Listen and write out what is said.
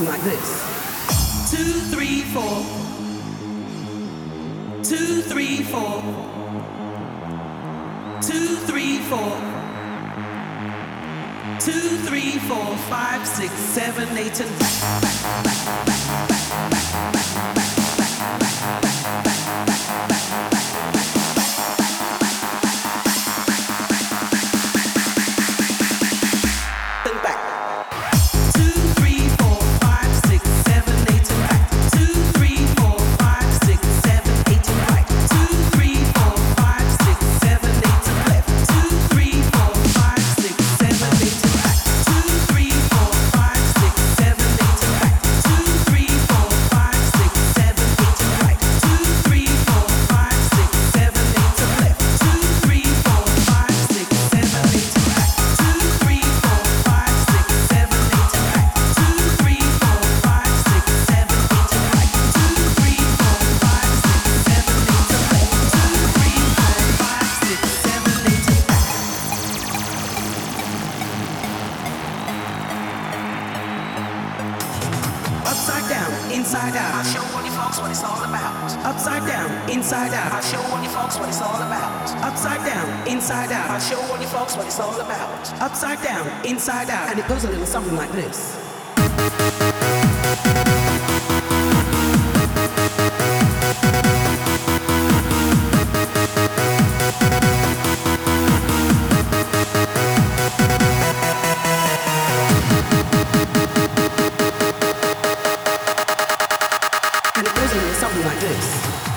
something like this. 2, 3, 4. 2, 3, 4. 2, 3, 4. 2, 3, 4, 5, 6, 7, 8, and upside down, inside out. I'll show all you folks what it's all about. Upside down, inside out. I'll show all you folks what it's all about. Upside down, inside out. I'll show all you folks what it's all about. Upside down, inside out. And it goes a little something like this. And it goes a little something like this.